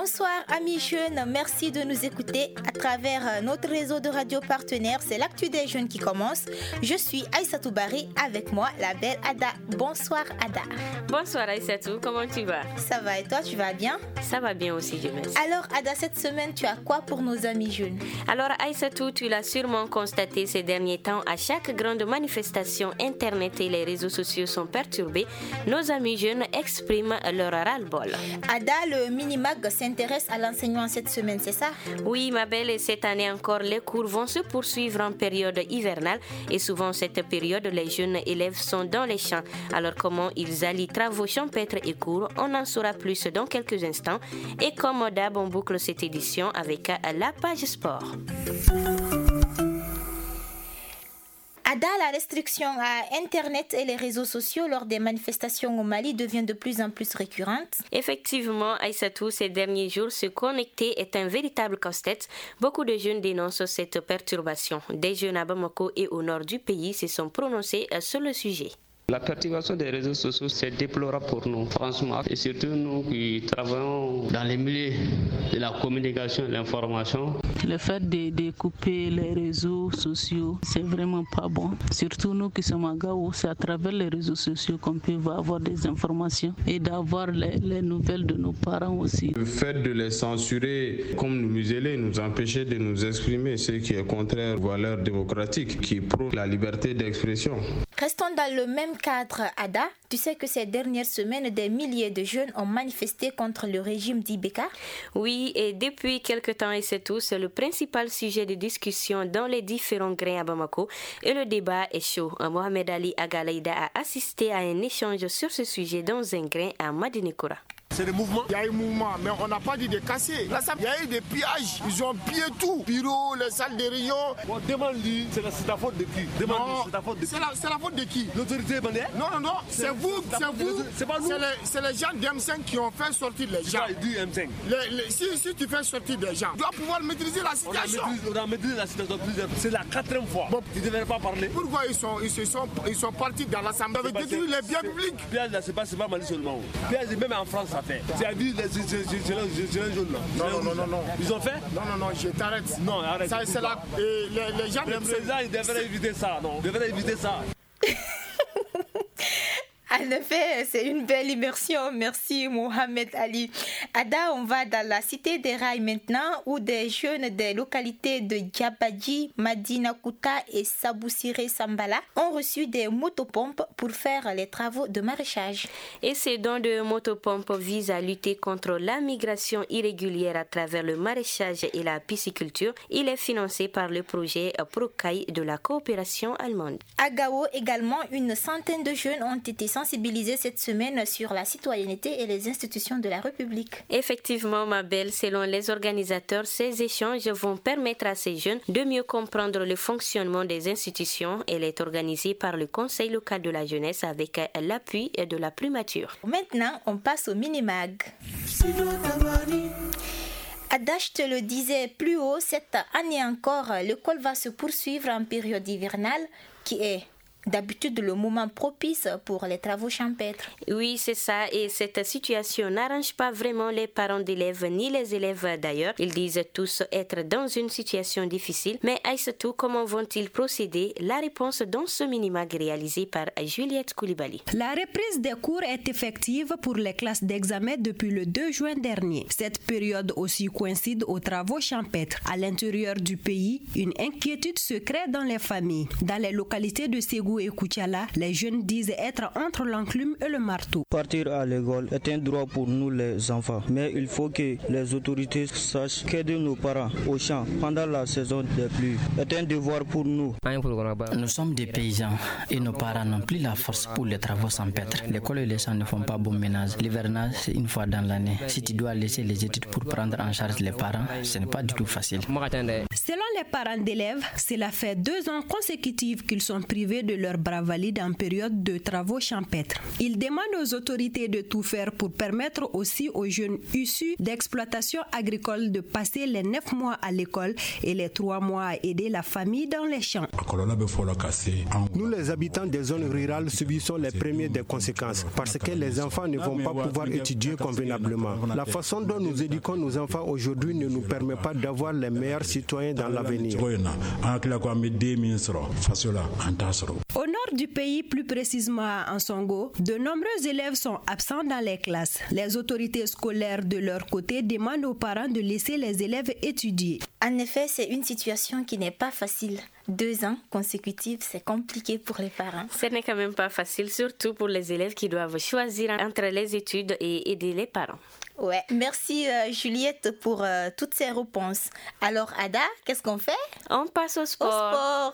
Bonsoir amis jeunes, merci de nous écouter à travers notre réseau de radio partenaires. C'est l'actu des jeunes qui commence. Je suis Aïssatou Bari, avec moi la belle Ada. Bonsoir Ada. Bonsoir Aïssatou, comment tu vas? Ça va et toi, tu vas bien? Ça va bien aussi, je merci. Alors Ada, cette semaine tu as quoi pour nos amis jeunes? Alors Aïssatou, tu l'as sûrement constaté ces derniers temps, à chaque grande manifestation, Internet et les réseaux sociaux sont perturbés. Nos amis jeunes expriment leur ras-le-bol. Ada, le Minimag s'intéresse à l'enseignement cette semaine, c'est ça? Oui, ma belle, et cette année encore, les cours vont se poursuivre en période hivernale. Et souvent, cette période, les jeunes élèves sont dans les champs. Alors, comment ils allient travaux champêtres et cours, on en saura plus dans quelques instants. Et comme d'hab, on boucle cette édition avec la page sport. Ada, la restriction à Internet et les réseaux sociaux lors des manifestations au Mali devient de plus en plus récurrente. Effectivement, Aïssatou, ces derniers jours, se connecter est un véritable casse-tête. Beaucoup de jeunes dénoncent cette perturbation. Des jeunes à Bamako et au nord du pays se sont prononcés sur le sujet. La perturbation des réseaux sociaux, c'est déplorable pour nous, franchement. Et surtout nous qui travaillons dans les milieux de la communication et de l'information. Le fait de couper les réseaux sociaux, c'est vraiment pas bon. Surtout nous qui sommes à Gao, c'est à travers les réseaux sociaux qu'on peut avoir des informations et d'avoir les nouvelles de nos parents aussi. Le fait de les censurer, comme nous museler, nous empêcher de nous exprimer, ce qui est contraire aux valeurs démocratiques, qui prônent la liberté d'expression. Restons dans le même cadre, Ada. Tu sais que ces dernières semaines, des milliers de jeunes ont manifesté contre le régime d'Ibeka? Oui, et depuis quelque temps, et c'est tout, c'est le principal sujet de discussion dans les différents grains à Bamako. Et le débat est chaud. Mohamed Ali Agalaïda a assisté à un échange sur ce sujet dans un grain à Madinekoura. C'est des mouvements. Il y a eu mouvement, mais on n'a pas dit de casser. Là, il y a eu des pillages. Ils ont pillé tout. Bureaux, les salles de réunion. Bon, demande-lui, c'est la faute de qui? C'est la faute de qui? L'autorité bandière? Non. C'est vous. C'est pas nous. C'est les gens d'M5 qui ont fait sortir les gens. Du M5. Si tu fais sortir des gens, tu dois pouvoir maîtriser la situation. On a maîtrisé la situation plusieurs fois. C'est la 4e fois. Bon, tu ne devrais pas parler. Pourquoi ils sont partis dans l'Assemblée? Ils avaient détruit les biens publics. Piège, c'est pas Mali seulement. Piège, même en France, ça fait. Tu as vu les jaunes là? Non. Ils ont fait? Non, je t'arrête. Non, arrête. Ça, c'est les gens le président, il devrait éviter ça. Non, il devrait éviter ça. En effet, c'est une belle immersion. Merci Mohamed Ali. Ada, on va dans la cité des rails maintenant où des jeunes des localités de Diabadji, Madinakouta et Saboussiré Sambala ont reçu des motopompes pour faire les travaux de maraîchage. Et ces dons de motopompes visent à lutter contre la migration irrégulière à travers le maraîchage et la pisciculture. Il est financé par le projet Procaille de la coopération allemande. À Gao également, une centaine de jeunes ont été sensibilisés cette semaine sur la citoyenneté et les institutions de la République. Effectivement, ma belle, selon les organisateurs, ces échanges vont permettre à ces jeunes de mieux comprendre le fonctionnement des institutions. Elle est organisée par le Conseil local de la jeunesse avec l'appui de la primature. Maintenant, on passe au Minimag. Ada, je te le disais plus haut, cette année encore, l'école va se poursuivre en période hivernale qui est d'habitude le moment propice pour les travaux champêtres. Oui, c'est ça. Et cette situation n'arrange pas vraiment les parents d'élèves ni les élèves d'ailleurs. Ils disent tous être dans une situation difficile. Mais Aïssatou, comment vont-ils procéder? La réponse dans ce minimag réalisé par Juliette Koulibaly. La reprise des cours est effective pour les classes d'examen depuis le 2 juin dernier. Cette période aussi coïncide aux travaux champêtres. À l'intérieur du pays, une inquiétude se crée dans les familles. Dans les localités de Ségou et Koutiala, les jeunes disent être entre l'enclume et le marteau. Partir à l'école est un droit pour nous les enfants, mais il faut que les autorités sachent qu'aider nos parents au champ pendant la saison des pluies est un devoir pour nous. Nous sommes des paysans et nos parents n'ont plus la force pour les travaux champêtres. L'école et les champs ne font pas bon ménage. L'hivernage, c'est une fois dans l'année. Si tu dois laisser les études pour prendre en charge les parents, ce n'est pas du tout facile. Selon les parents d'élèves, cela fait 2 ans consécutifs qu'ils sont privés de leur leurs bras valides en période de travaux champêtres. Ils demandent aux autorités de tout faire pour permettre aussi aux jeunes issus d'exploitation agricole de passer les 9 mois à l'école et les 3 mois à aider la famille dans les champs. Nous, les habitants des zones rurales, subissons les premières des conséquences parce que les enfants ne vont pas pouvoir étudier convenablement. La façon dont nous éduquons nos enfants aujourd'hui ne nous permet pas d'avoir les meilleurs citoyens dans l'avenir. Au nord du pays, plus précisément à Ansongo, de nombreux élèves sont absents dans les classes. Les autorités scolaires, de leur côté, demandent aux parents de laisser les élèves étudier. En effet, c'est une situation qui n'est pas facile. 2 ans consécutifs, c'est compliqué pour les parents. Ce n'est quand même pas facile, surtout pour les élèves qui doivent choisir entre les études et aider les parents. Ouais, merci Juliette pour toutes ces réponses. Alors Ada, qu'est-ce qu'on fait? On passe au sport.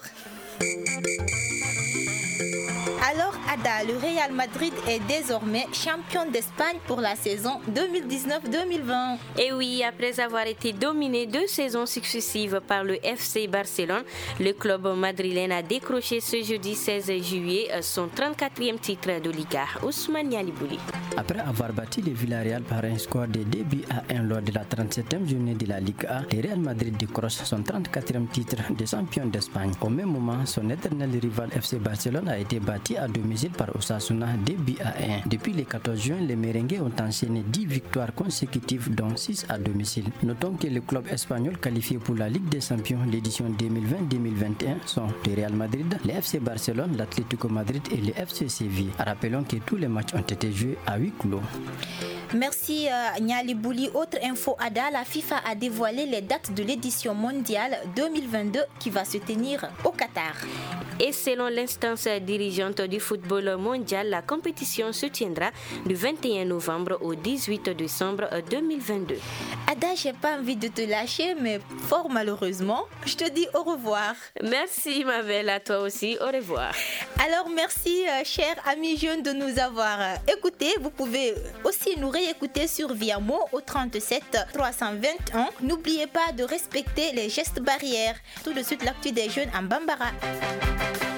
Alors Ada, le Real Madrid est désormais champion d'Espagne pour la saison 2019-2020. Et oui, après avoir été dominé 2 saisons successives par le FC Barcelone, le club madrilène a décroché ce jeudi 16 juillet son 34e titre de Liga. Ousmane Yalibouli. Après avoir battu le Villarreal par un score de 2-1 lors de la 37e journée de la Ligue A, le Real Madrid décroche son 34e titre de champion d'Espagne. Au même moment, son éternel rival FC Barcelone a été battu à domicile par Osasuna 2-1. Depuis le 14 juin, les merengues ont enchaîné 10 victoires consécutives, dont 6 à domicile. Notons que le club espagnol qualifié pour la Ligue des Champions l'édition 2020-2021 sont le Real Madrid, le FC Barcelone, l'Atlético Madrid et le FC Séville. Rappelons que tous les matchs ont été joués à huis clos. Merci Niali Bouli. Autre info, Ada, la FIFA a dévoilé les dates de l'édition mondiale 2022 qui va se tenir au Qatar. Et selon l'instance dirigeante du football mondial, la compétition se tiendra du 21 novembre au 18 décembre 2022. Ada, j'ai pas envie de te lâcher, mais fort malheureusement, je te dis au revoir. Merci ma belle, à toi aussi, au revoir. Alors merci chers amis jeunes de nous avoir écoutés. Vous pouvez aussi nous réécouter sur Viamo au 37 321. N'oubliez pas de respecter les gestes barrières. Tout de suite l'actu des jeunes en Bambara.